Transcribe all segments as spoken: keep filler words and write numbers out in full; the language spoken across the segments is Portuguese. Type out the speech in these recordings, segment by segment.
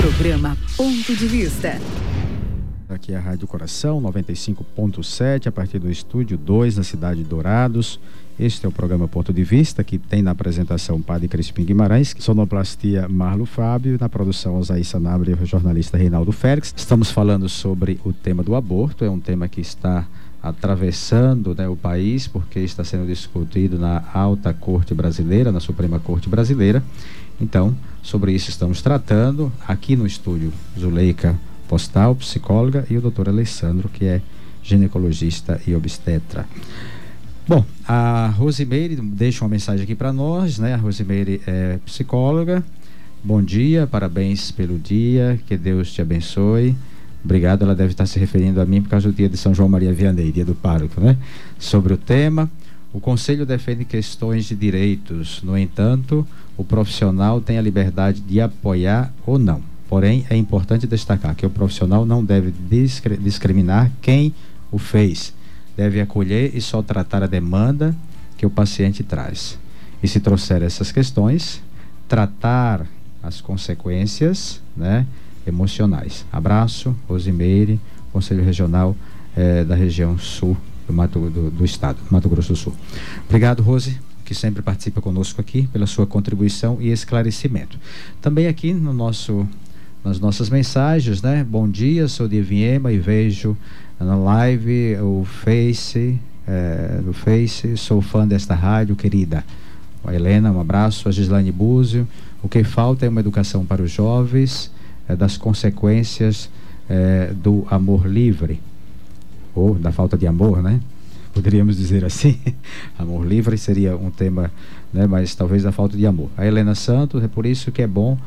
Programa Ponto de Vista. Aqui é a Rádio Coração, noventa e cinco ponto sete, a partir do Estúdio dois, na cidade de Dourados. Este é o programa Ponto de Vista, que tem na apresentação Padre Crispim Guimarães, sonoplastia Marlo Fábio, na produção Osaí Sanabria e o jornalista Reinaldo Félix. Estamos falando sobre o tema do aborto, é um tema que está atravessando, né, o país, porque está sendo discutido na Alta Corte Brasileira, na Suprema Corte Brasileira. Então, sobre isso estamos tratando aqui no estúdio. Zuleika Postal, psicóloga, e o doutor Alessandro, que é ginecologista e obstetra. Bom, a Rosimeire deixa uma mensagem aqui para nós, né? A Rosimeire é psicóloga. Bom dia, parabéns pelo dia, que Deus te abençoe. Obrigado, ela deve estar se referindo a mim por causa do dia de São João Maria Vianney, dia do pároco, né? Sobre o tema, o Conselho defende questões de direitos, no entanto, o profissional tem a liberdade de apoiar ou não. Porém, é importante destacar que o profissional não deve discri- discriminar quem o fez. Deve acolher e só tratar a demanda que o paciente traz. E se trouxer essas questões, tratar as consequências, né, emocionais. Abraço, Rosimeire, Conselho Regional eh, da região sul do, Mato, do, do estado, Mato Grosso do Sul. Obrigado, Rose, que sempre participa conosco aqui, pela sua contribuição e esclarecimento. Também aqui no nosso, nas nossas mensagens, né? Bom dia, sou de Eviema e vejo na live o Face, é, no Face, sou fã desta rádio querida. A Helena, um abraço. A Gislaine Búzio. O que falta é uma educação para os jovens, é, das consequências é, do amor livre, ou da falta de amor, né? Poderíamos dizer assim. Amor livre seria um tema, né? Mas talvez da falta de amor. A Helena Santos, é por isso que é bom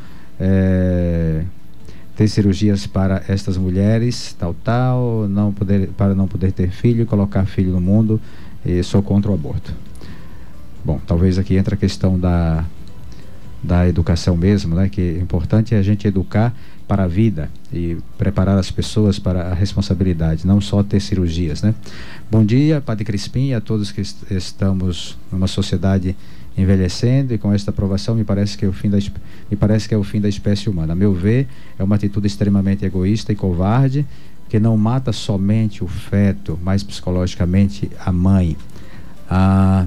é, ter cirurgias para estas mulheres, tal, tal, não poder, para não poder ter filho, colocar filho no mundo, e sou contra o aborto. Bom, talvez aqui entre a questão da, da educação mesmo, né? Que é importante a gente educar para a vida e preparar as pessoas para a responsabilidade, não só ter cirurgias, né? Bom dia, Padre Crispim, e a todos que est- estamos numa sociedade envelhecendo, e com esta aprovação me parece que é o fim da me parece que é o fim da espécie humana. A meu ver, é uma atitude extremamente egoísta e covarde, que não mata somente o feto, mas psicologicamente a mãe. A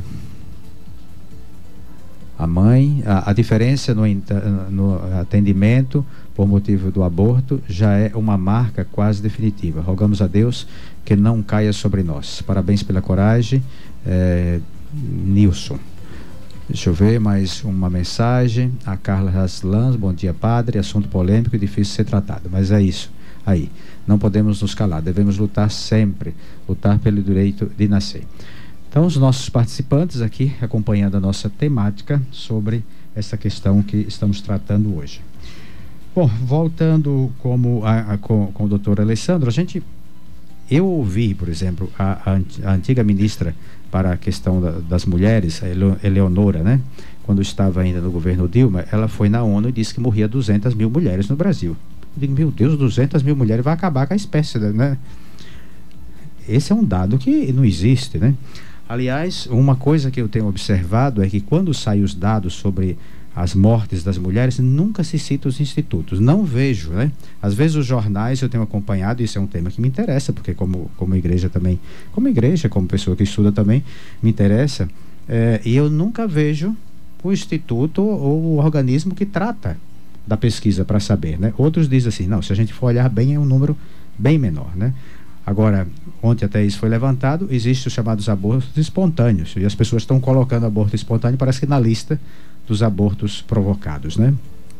a mãe, a, a diferença no, no atendimento por motivo do aborto já é uma marca quase definitiva. Rogamos a Deus que não caia sobre nós. Parabéns pela coragem, é, Nilson. Deixa eu ver mais uma mensagem. A Carla Raslans, bom dia, padre. Assunto polêmico e difícil de ser tratado, mas é isso aí. Não podemos nos calar, devemos lutar sempre, lutar pelo direito de nascer. Então, os nossos participantes aqui acompanhando a nossa temática sobre essa questão que estamos tratando hoje. Bom, voltando como a, a, com, com o doutor Alessandro, a gente, eu ouvi, por exemplo, a, a, a antiga ministra para a questão da, das mulheres, a Eleonora, né? Quando estava ainda no governo Dilma, ela foi na ONU e disse que morria duzentas mil mulheres no Brasil. Eu digo, meu Deus, duzentas mil mulheres vai acabar com a espécie, né? Esse é um dado que não existe, né? Aliás, uma coisa que eu tenho observado é que quando saem os dados sobre as mortes das mulheres, nunca se cita os institutos. Não vejo, né? Às vezes os jornais eu tenho acompanhado, isso é um tema que me interessa, porque como, como igreja também, como igreja, como pessoa que estuda também, me interessa, é, e eu nunca vejo o instituto ou o organismo que trata da pesquisa para saber, né? Outros dizem assim, não, se a gente for olhar bem, é um número bem menor, né? Agora, ontem até isso foi levantado, existem os chamados abortos espontâneos, e as pessoas estão colocando aborto espontâneo, parece que na lista dos abortos provocados, né?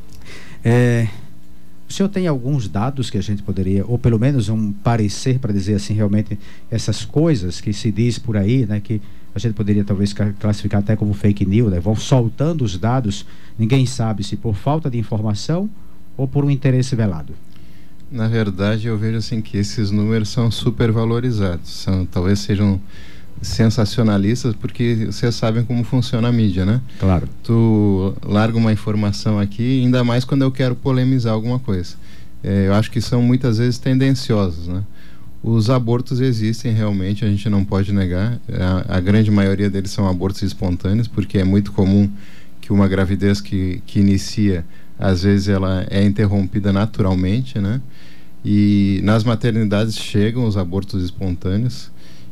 É, o senhor tem alguns dados que a gente poderia, ou pelo menos um parecer para dizer assim, realmente, essas coisas que se diz por aí, né, que a gente poderia talvez classificar até como fake news, né? Vão soltando os dados, ninguém sabe se por falta de informação ou por um interesse velado. Na verdade, eu vejo assim que esses números são supervalorizados, são, talvez sejam sensacionalistas, porque vocês sabem como funciona a mídia, né? Claro. Tu larga uma informação aqui, ainda mais quando eu quero polemizar alguma coisa. É, eu acho que são muitas vezes tendenciosos, né? Os abortos existem realmente, a gente não pode negar. A, a grande maioria deles são abortos espontâneos, porque é muito comum que uma gravidez que, que inicia às vezes ela é interrompida naturalmente, né? E nas maternidades chegam os abortos espontâneos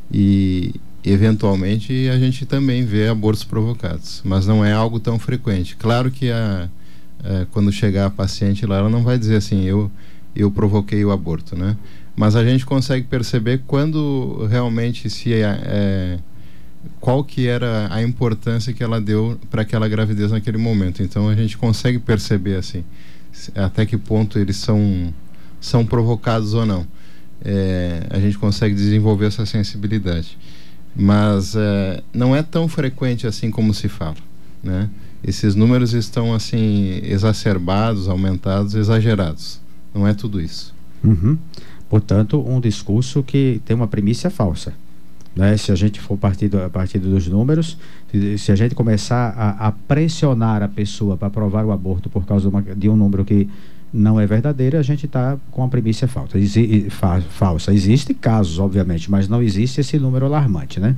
e eventualmente a gente também vê abortos provocados, mas não é algo tão frequente. Claro que a, a, quando chegar a paciente lá, ela não vai dizer assim, eu, eu provoquei o aborto, né? Mas a gente consegue perceber quando realmente se é, é, qual que era a importância que ela deu para aquela gravidez naquele momento. Então a gente consegue perceber assim até que ponto eles são são provocados ou não. É, a gente consegue desenvolver essa sensibilidade, mas é, não é tão frequente assim como se fala, né? Esses números estão assim exacerbados, aumentados, exagerados. Não é tudo isso. Uhum. Portanto, um discurso que tem uma premissa falsa, né? Se a gente for partir, do, a partir dos números, se a gente começar a, a pressionar a pessoa para aprovar o aborto por causa de, uma, de um número que não é verdadeiro, a gente está com a premissa falsa. Exi, fa, falsa. Existem casos, obviamente, mas não existe esse número alarmante, né?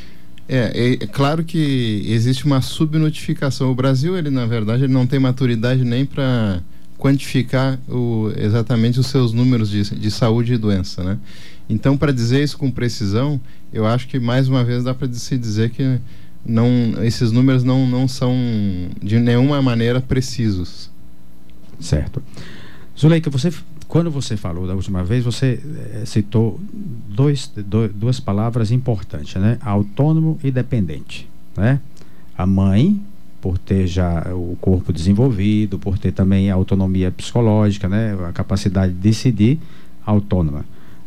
É, é, é claro que existe uma subnotificação. O Brasil, ele na verdade, ele não tem maturidade nem para quantificar o, exatamente os seus números de, de saúde e doença, né? Então, para dizer isso com precisão, eu acho que mais uma vez dá para se dizer que não, esses números não, não são de nenhuma maneira precisos. Certo. Zuleika, você, quando você falou da última vez, você eh, citou dois, do, duas palavras importantes, né? Autônomo e dependente, né? A mãe, por ter já o corpo desenvolvido, por ter também a autonomia psicológica, né? A capacidade de decidir, autônoma.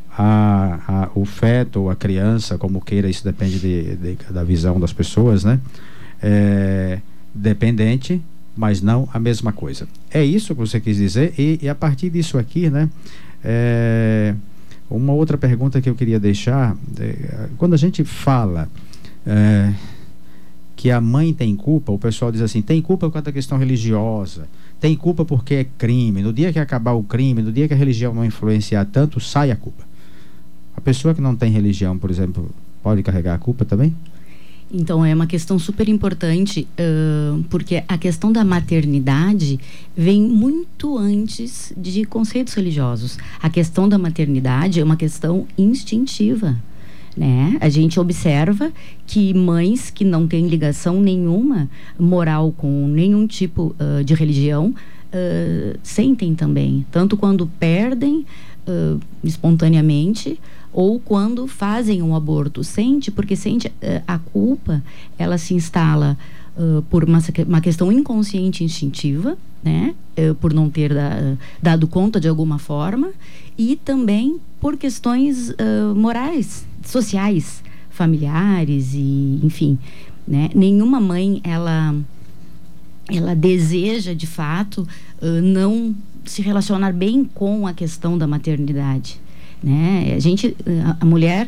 A, a, o feto ou a criança, como queira, isso depende de, de, da visão das pessoas, né? É, dependente, mas não a mesma coisa. É isso que você quis dizer, e, e a partir disso aqui, né? É, uma outra pergunta que eu queria deixar, é, quando a gente fala é, que a mãe tem culpa, o pessoal diz assim, tem culpa por causa da questão religiosa, tem culpa porque é crime, no dia que acabar o crime, no dia que a religião não influenciar tanto, sai a culpa. A pessoa que não tem religião, por exemplo, pode carregar a culpa também? Então, é uma questão super importante, uh, porque a questão da maternidade vem muito antes de conceitos religiosos. A questão da maternidade é uma questão instintiva, né? A gente observa que mães que não têm ligação nenhuma moral com nenhum tipo uh, de religião uh, sentem também, tanto quando perdem uh, espontaneamente ou quando fazem um aborto, sente, porque sente uh, a culpa, ela se instala uh, por uma, uma questão inconsciente instintiva, né? Uh, por não ter da, uh, dado conta de alguma forma, e também por questões uh, morais, sociais, familiares e, enfim, né? Nenhuma mãe, ela, ela deseja, de fato, uh, não se relacionar bem com a questão da maternidade, né? A gente, a, a mulher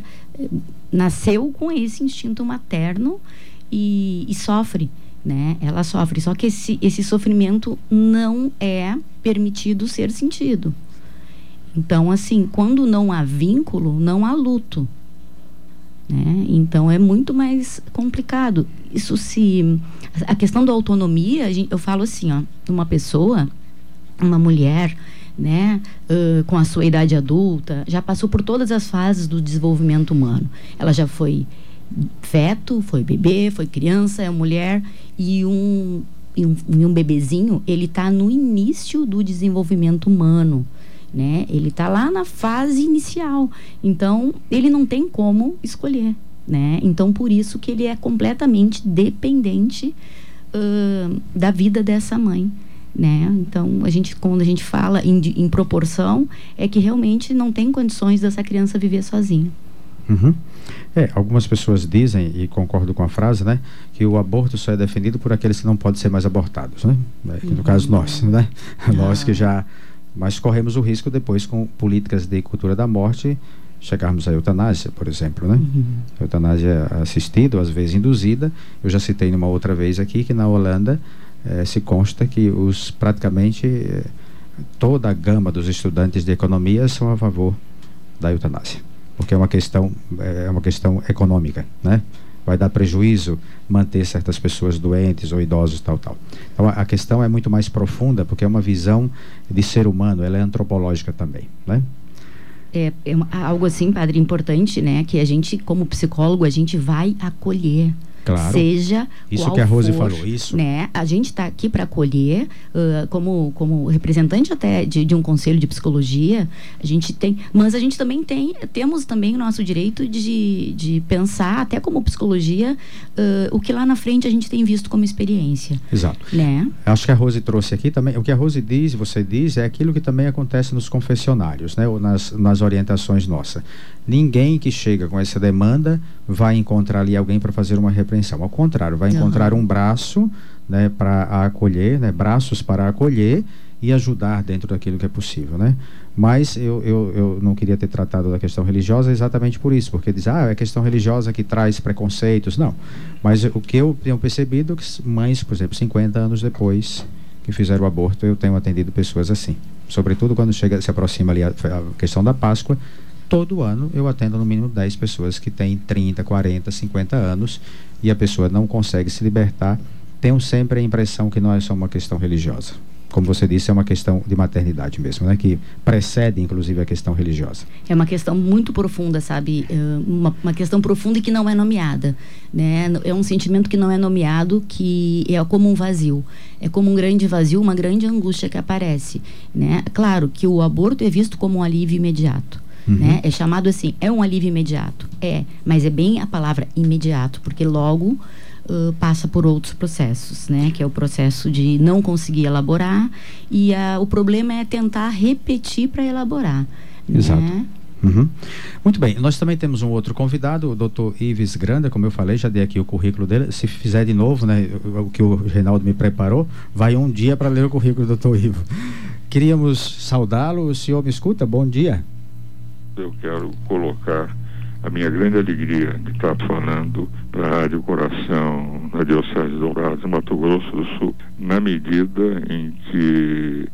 nasceu com esse instinto materno e, e sofre, né? Ela sofre, só que esse, esse sofrimento não é permitido ser sentido. Então, assim, quando não há vínculo, não há luto, né? Então é muito mais complicado. Isso se... A questão da autonomia, a gente, eu falo assim, ó, uma pessoa, uma mulher, né, uh, com a sua idade adulta, já passou por todas as fases do desenvolvimento humano. Ela já foi feto, foi bebê, foi criança, é mulher, e um, e um, e um bebezinho, ele está no início do desenvolvimento humano, né? Ele está lá na fase inicial, então ele não tem como escolher, né? Então por isso que ele é completamente dependente uh, da vida dessa mãe, né? Então a gente, quando a gente fala em, em proporção, é que realmente não tem condições dessa criança viver sozinha. Uhum. É, algumas pessoas dizem, e concordo com a frase, né, que o aborto só é defendido por aqueles que não podem ser mais abortados, né? No uhum. caso nós, né? Ah. Nós que já, mas corremos o risco depois com políticas de cultura da morte chegarmos à eutanásia, por exemplo, né? Uhum. Eutanásia assistida, às vezes induzida. Eu já citei numa outra vez aqui que na Holanda eh, se consta que os praticamente eh, toda a gama dos estudantes de economia são a favor da eutanásia, porque é uma questão é uma questão econômica, né? vai dar prejuízo manter certas pessoas doentes ou idosos, tal, tal. Então, a questão é muito mais profunda, porque é uma visão de ser humano, ela é antropológica também, né? É, é algo assim, padre, importante, né? Que a gente, como psicólogo, a gente vai acolher. Claro. Seja isso qual que a Rose for, falou, isso. Né? A gente está aqui para acolher, uh, como, como representante até de, de um conselho de psicologia, a gente tem, mas a gente também tem, temos também o nosso direito de, de pensar, até como psicologia, uh, o que lá na frente a gente tem visto como experiência. Exato. Né? Acho que a Rose trouxe aqui também, o que a Rose diz, você diz, é aquilo que também acontece nos confessionários, né? Ou nas, nas orientações nossas. Ninguém que chega com essa demanda vai encontrar ali alguém para fazer uma repreensão. Ao contrário, vai encontrar uhum. um braço, né, para acolher, né, braços para acolher e ajudar dentro daquilo que é possível, né? Mas eu, eu, eu não queria ter tratado da questão religiosa exatamente por isso, porque diz, ah, é a questão religiosa que traz preconceitos. Não. Mas o que eu tenho percebido é que mães, por exemplo, cinquenta anos depois que fizeram o aborto, eu tenho atendido pessoas assim. Sobretudo quando chega, se aproxima ali a, a questão da Páscoa. Todo ano eu atendo no mínimo dez pessoas que têm trinta, quarenta, cinquenta anos e a pessoa não consegue se libertar. Tenho sempre a impressão que não é só uma questão religiosa. Como você disse, é uma questão de maternidade mesmo, né? Que precede, inclusive, a questão religiosa. É uma questão muito profunda, sabe? Uma, uma questão profunda e que não é nomeada, né? É um sentimento que não é nomeado, que é como um vazio. É como um grande vazio, uma grande angústia que aparece, né? Claro que o aborto é visto como um alívio imediato. Uhum. Né? É chamado assim, é um alívio imediato. É, mas é bem a palavra imediato, porque logo uh, passa por outros processos, né? Que é o processo de não conseguir elaborar e uh, o problema é tentar repetir para elaborar. Exato. Né? Uhum. Muito bem, nós também temos um outro convidado, o doutor Ives Granda, como eu falei, já dei aqui o currículo dele. Se fizer de novo, né, o que o Reinaldo me preparou, vai um dia para ler o currículo do doutor Ivo. Queríamos saudá-lo. O senhor me escuta? Bom dia. Eu quero colocar a minha grande alegria de estar falando para a Rádio Coração, na Diocese de Dourados, em Mato Grosso do Sul, na medida em que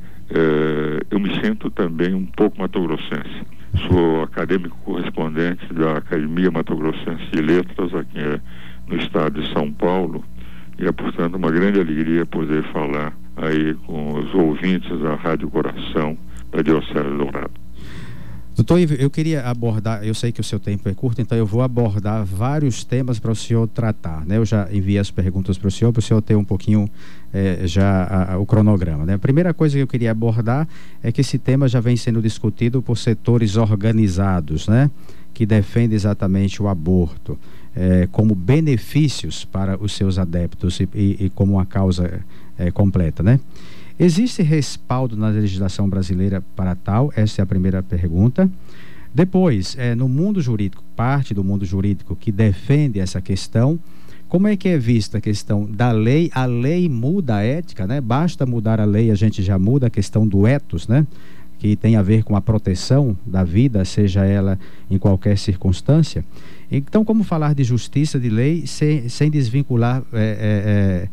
eh, eu me sinto também um pouco matogrossense. Sou acadêmico correspondente da Academia Mato Grossense de Letras, aqui eh, no estado de São Paulo, e é, portanto, uma grande alegria poder falar aí com os ouvintes da Rádio Coração, da Diocese de Dourados. Doutor Ivo, eu queria abordar, eu sei que o seu tempo é curto, então eu vou abordar vários temas para o senhor tratar, né? Eu já enviei as perguntas para o senhor, para o senhor ter um pouquinho eh, já a, a, o cronograma, né? A primeira coisa que eu queria abordar é que esse tema já vem sendo discutido por setores organizados, né? Que defendem exatamente o aborto eh, como benefícios para os seus adeptos e, e, e como uma causa eh, completa, né? Existe respaldo na legislação brasileira para tal? Essa é a primeira pergunta. Depois, é, no mundo jurídico, parte do mundo jurídico que defende essa questão, como é que é vista a questão da lei? A lei muda a ética, né? Basta mudar a lei, a gente já muda a questão do ethos, né? Que tem a ver com a proteção da vida, seja ela em qualquer circunstância. Então, como falar de justiça, de lei, sem, sem desvincular é, é,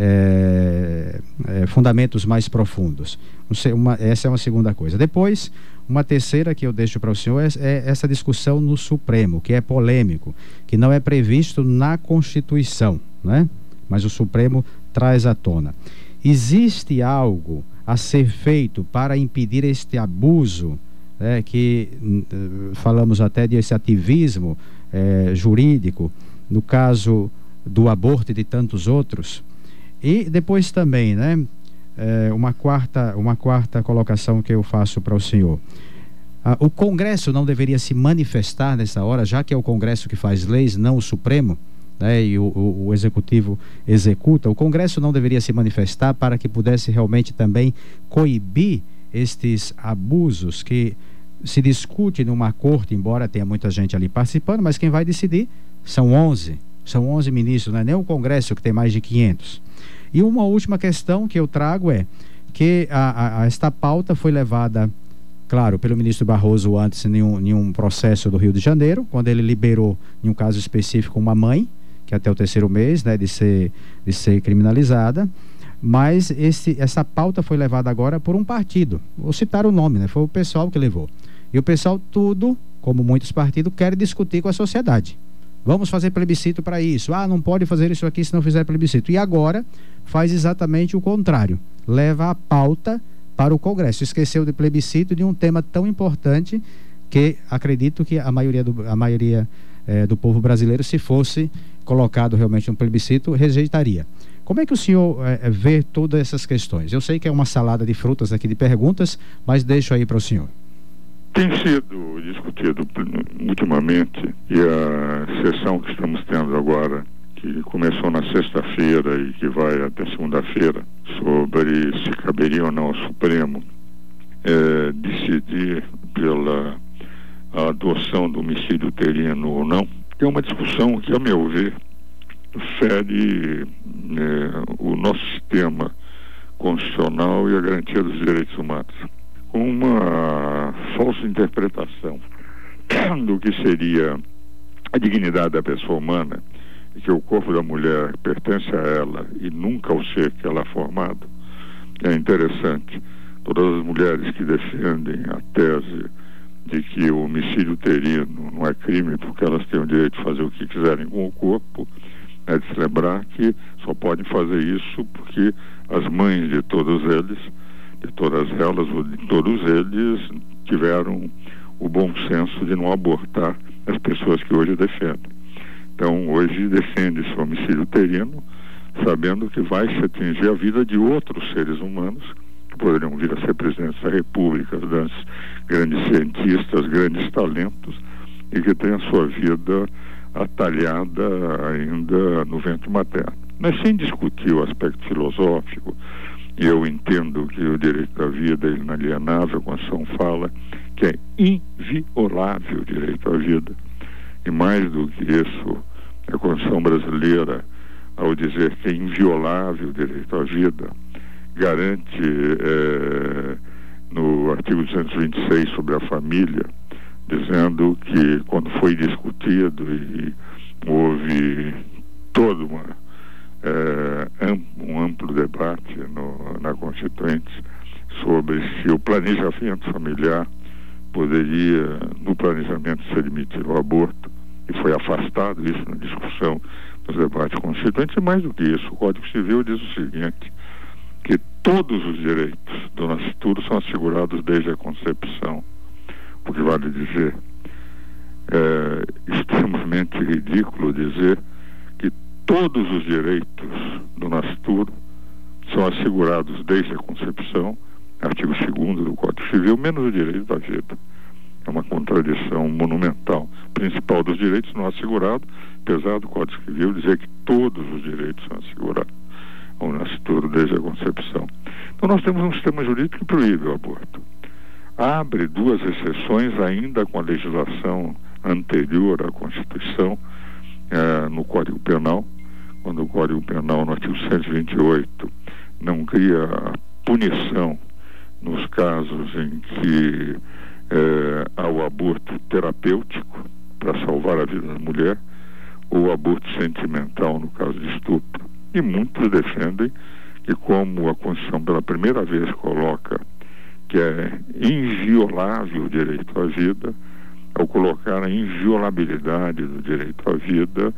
é, é, fundamentos mais profundos? Uma, essa é uma segunda coisa. Depois, uma terceira que eu deixo para o senhor é, é essa discussão no Supremo, que é polêmico, que não é previsto na Constituição, né? Mas o Supremo traz à tona. Existe algo a ser feito para impedir este abuso, né, que uh, falamos até desse ativismo uh, jurídico, no caso do aborto e de tantos outros? E depois também, né, uh, uma, quarta, uma quarta colocação que eu faço para o senhor. Uh, o Congresso não deveria se manifestar nessa hora, já que é o Congresso que faz leis, não o Supremo? Né, e o, o, o Executivo executa, o Congresso não deveria se manifestar para que pudesse realmente também coibir estes abusos que se discute numa corte, embora tenha muita gente ali participando, mas quem vai decidir são onze, são onze ministros, não é nem o Congresso que tem mais de quinhentos. E uma última questão que eu trago é que a, a, a esta pauta foi levada, claro, pelo ministro Barroso antes em nenhum, nenhum processo do Rio de Janeiro, quando ele liberou, em um caso específico, uma mãe, que até o terceiro mês, né, de ser, de ser criminalizada, mas esse, essa pauta foi levada agora por um partido, vou citar o nome, né, foi o pessoal que levou, e o pessoal tudo, como muitos partidos, quer discutir com a sociedade, vamos fazer plebiscito para isso. Ah, não pode fazer isso aqui se não fizer plebiscito. E agora faz exatamente o contrário. Leva a pauta para o Congresso. Esqueceu de plebiscito de um tema tão importante que acredito que a maioria do, a maioria, eh, do povo brasileiro, se fosse colocado realmente um plebiscito, rejeitaria. Como é que o senhor eh, vê todas essas questões? Eu sei que é uma salada de frutas aqui de perguntas, mas deixo aí para o senhor. Tem sido discutido ultimamente, e a sessão que estamos tendo agora, que começou na sexta-feira e que vai até segunda-feira, sobre se caberia ou não ao Supremo é, decidir pela adoção do homicídio uterino ou não, é uma discussão que, a meu ver, fere é, o nosso sistema constitucional e a garantia dos direitos humanos. Uma falsa interpretação do que seria a dignidade da pessoa humana, e que o corpo da mulher pertence a ela e nunca ao ser que ela é formado, é interessante. Todas as mulheres que defendem a tese de que o homicídio uterino não é crime porque elas têm o direito de fazer o que quiserem com o corpo, é de se lembrar que só podem fazer isso porque as mães de todos eles, de todas elas, ou de todos eles, tiveram o bom senso de não abortar as pessoas que hoje defendem. Então, hoje defende-se o homicídio uterino, sabendo que vai se atingir a vida de outros seres humanos, que poderiam vir a ser presidentes da República, grandes cientistas, grandes talentos, e que têm a sua vida atalhada ainda no ventre materno. Mas sem discutir o aspecto filosófico, eu entendo que o direito da vida é inalienável, a Constituição fala que é inviolável o direito à vida. E mais do que isso, a Constituição brasileira, ao dizer que é inviolável o direito à vida, garante é, no artigo duzentos e vinte e seis sobre a família, dizendo que quando foi discutido e houve todo uma, é, um amplo debate no, na Constituinte sobre se o planejamento familiar poderia, no planejamento, se admitir o aborto, e foi afastado isso na discussão dos debates constituintes. E mais do que isso, o Código Civil diz o seguinte, que todos os direitos do nascituro são assegurados desde a concepção, o que vale dizer, é extremamente ridículo dizer que todos os direitos do nascituro são assegurados desde a concepção, artigo segundo do Código Civil, menos o direito da vida. É uma contradição monumental. O principal dos direitos não é assegurado, apesar do Código Civil dizer que todos os direitos são assegurados ao nascituro desde a concepção. Então nós temos um sistema jurídico que proíbe o aborto. Abre duas exceções ainda com a legislação anterior à Constituição, eh, no Código Penal, quando o Código Penal, no artigo cento e vinte e oito, não cria a punição nos casos em que é, há o aborto terapêutico para salvar a vida da mulher, ou o aborto sentimental no caso de estupro. E muitos defendem que, como a Constituição pela primeira vez coloca que é inviolável o direito à vida, ao colocar a inviolabilidade do direito à vida,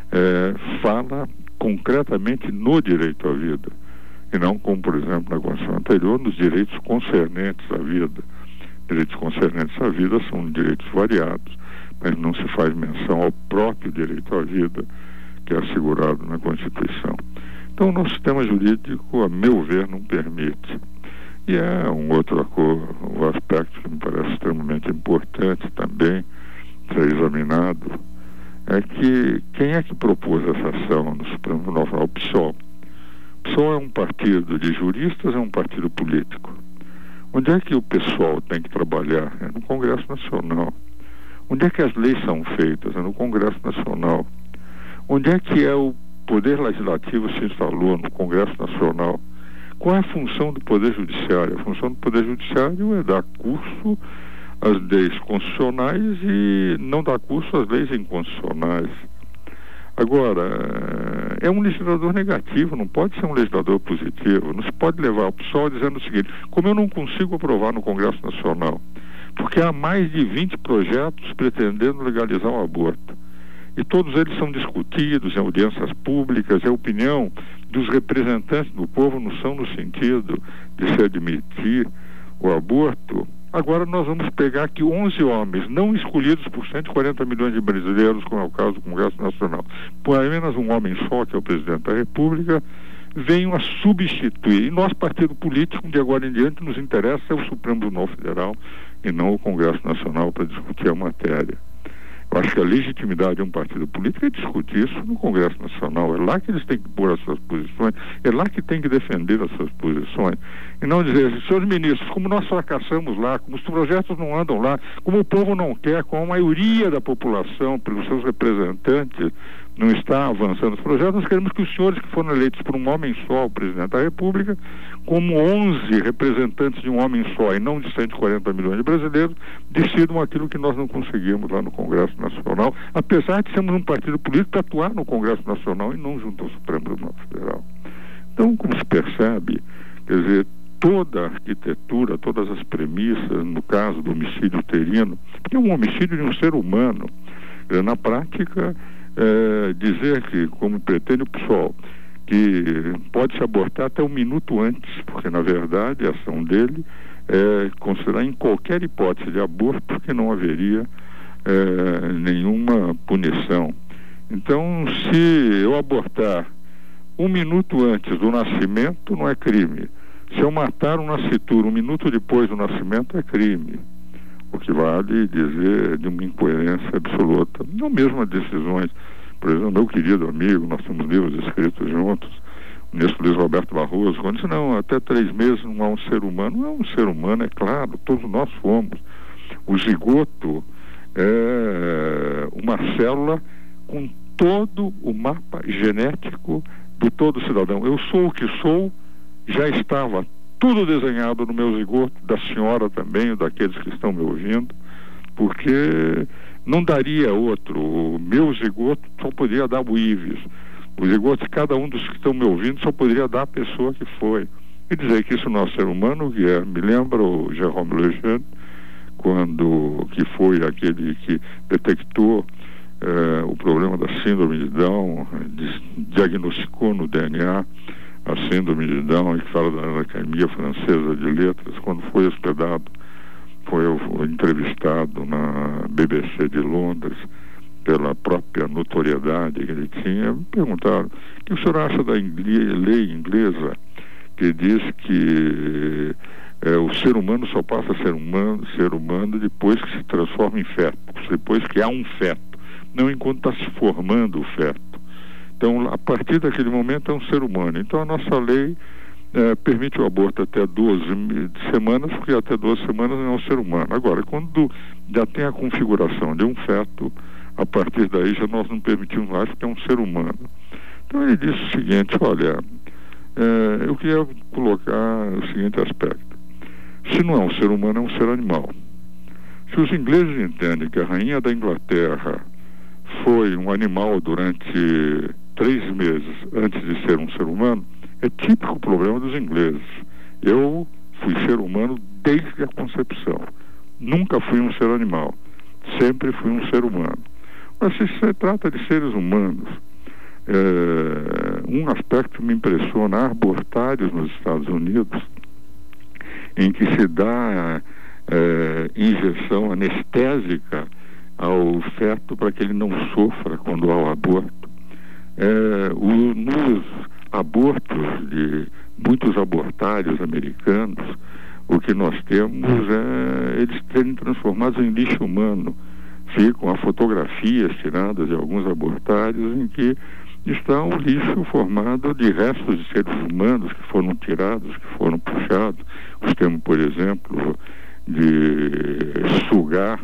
é, fala concretamente no direito à vida, e não como, por exemplo, na Constituição anterior, nos direitos concernentes à vida. Direitos concernentes à vida são direitos variados, mas não se faz menção ao próprio direito à vida, que é assegurado na Constituição. Então, o nosso sistema jurídico, a meu ver, não permite. E é um outro um aspecto que me parece extremamente importante também ser examinado, é que quem é que propôs essa ação no Supremo Tribunal Federal? O P SOL. O P SOL é um partido de juristas, é um partido político. Onde é que o pessoal tem que trabalhar? É no Congresso Nacional. Onde é que as leis são feitas? É no Congresso Nacional. Onde é que é o Poder Legislativo se instalou? No Congresso Nacional. Qual é a função do Poder Judiciário? A função do Poder Judiciário é dar curso às leis constitucionais e não dar curso às leis inconstitucionais. Agora, é um legislador negativo, não pode ser um legislador positivo. Não se pode levar o P SOL dizendo o seguinte: como eu não consigo aprovar no Congresso Nacional, porque há mais de vinte projetos pretendendo legalizar o aborto, e todos eles são discutidos em audiências públicas, e a opinião dos representantes do povo não são no sentido de se admitir o aborto. Agora nós vamos pegar aqui onze homens não escolhidos por cento e quarenta milhões de brasileiros, como é o caso do Congresso Nacional, por apenas um homem só, que é o presidente da República, venham a substituir. E nós, partido político, de agora em diante, nos interessa é o Supremo Tribunal Federal e não o Congresso Nacional para discutir a matéria. Eu acho que a legitimidade de um partido político é discutir isso no Congresso Nacional. É lá que eles têm que pôr as suas posições, é lá que tem que defender as suas posições. E não dizer, senhores ministros, como nós fracassamos lá, como os projetos não andam lá, como o povo não quer, como a maioria da população, pelos seus representantes, não está avançando os projetos, nós queremos que os senhores que foram eleitos por um homem só, o presidente da República, como onze representantes de um homem só e não de cento e quarenta milhões de brasileiros, decidam aquilo que nós não conseguimos lá no Congresso Nacional, apesar de sermos um partido político para atuar no Congresso Nacional e não junto ao Supremo Tribunal Federal. Então, como se percebe, quer dizer, toda a arquitetura, todas as premissas, no caso do homicídio uterino, porque é um homicídio de um ser humano, na prática, É, dizer que, como pretende o pessoal, que pode se abortar até um minuto antes, porque na verdade a ação dele é considerar em qualquer hipótese de aborto que não haveria é, nenhuma punição. Então, se eu abortar um minuto antes do nascimento, não é crime. Se eu matar um nascituro um minuto depois do nascimento, é crime. O que vale dizer de uma incoerência absoluta. Não mesmo as decisões, por exemplo, meu querido amigo, nós temos livros escritos juntos, o ministro Luiz Roberto Barroso, quando disse, não, até três meses não há um ser humano. Não é um ser humano, é claro, todos nós fomos. O zigoto é uma célula com todo o mapa genético de todo cidadão. Eu sou o que sou, já estava tudo desenhado no meu zigoto, da senhora também, daqueles que estão me ouvindo, porque não daria outro. O meu zigoto só poderia dar o Ives. O zigoto de cada um dos que estão me ouvindo só poderia dar a pessoa que foi. E dizer que isso não é ser humano, que é, me lembra o Jérôme Lejeune, quando, que foi aquele que detectou eh, o problema da síndrome de Down, diagnosticou no D N A a síndrome de Down, e que fala da Academia Francesa de Letras, quando foi hospedado, foi entrevistado na B B C de Londres, pela própria notoriedade que ele tinha, me perguntaram, o que o senhor acha da lei inglesa que diz que é, o ser humano só passa a ser humano, ser humano depois que se transforma em feto, depois que há um feto, não enquanto está se formando o feto. Então, a partir daquele momento é um ser humano. Então, a nossa lei é, permite o aborto até doze semanas, porque até doze semanas não é um ser humano. Agora, quando já tem a configuração de um feto, a partir daí já nós não permitimos mais, porque é um ser humano. Então, ele disse o seguinte, olha, é, eu queria colocar o seguinte aspecto. Se não é um ser humano, é um ser animal. Se os ingleses entendem que a rainha da Inglaterra foi um animal durante três meses antes de ser um ser humano, é típico o problema dos ingleses. Eu fui ser humano desde a concepção. Nunca fui um ser animal. Sempre fui um ser humano. Mas se se trata de seres humanos, é, um aspecto me impressiona, há abortários nos Estados Unidos em que se dá é, injeção anestésica ao feto para que ele não sofra quando há o aborto. É, o, nos abortos de muitos abortários americanos, o que nós temos é eles serem transformados em lixo humano. Ficam as fotografias tiradas de alguns abortários em que está um lixo formado de restos de seres humanos que foram tirados, que foram puxados. Os temos, por exemplo, de sugar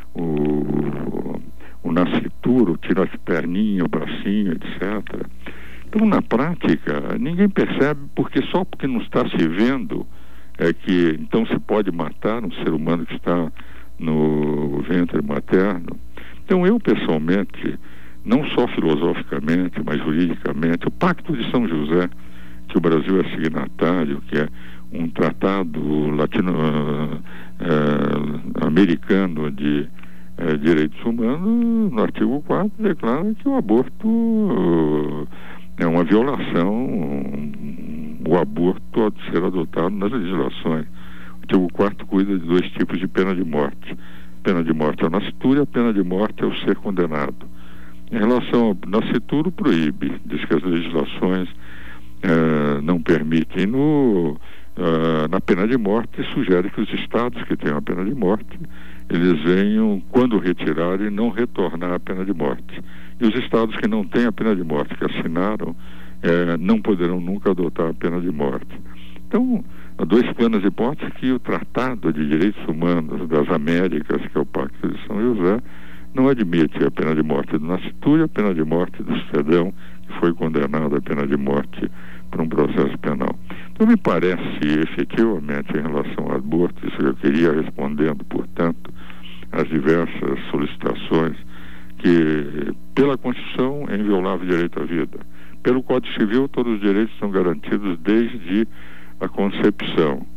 o, o nascituro, tirar as perninhas, o bracinho, etcétera. Então, na prática, ninguém percebe, porque só porque não está se vendo é que então se pode matar um ser humano que está no ventre materno. Então, eu pessoalmente, não só filosoficamente, mas juridicamente, o Pacto de São José, que o Brasil é signatário, que é um tratado latino, uh, uh, americano de é, direitos humanos, no artigo quarto, declara que o aborto uh, é uma violação, um, o aborto pode ser adotado nas legislações. O artigo quarto cuida de dois tipos de pena de morte. Pena de morte é o nascituro e a pena de morte é o ser condenado. Em relação ao nascituro, proíbe, diz que as legislações uh, não permitem. No, uh, na pena de morte, sugere que os estados que têm a pena de morte, eles venham, quando retirarem, não retornar à pena de morte. E os estados que não têm a pena de morte, que assinaram, uh, não poderão nunca adotar a pena de morte. Então, há dois planos de hipótese que o Tratado de Direitos Humanos das Américas, que é o Pacto de São José, não admite a pena de morte do nascituro e a pena de morte do cidadão que foi condenado à pena de morte por um processo penal. Então, me parece, efetivamente, em relação ao aborto, isso que eu queria, respondendo, portanto, às diversas solicitações, que pela Constituição é inviolável o direito à vida. Pelo Código Civil, todos os direitos são garantidos desde a concepção.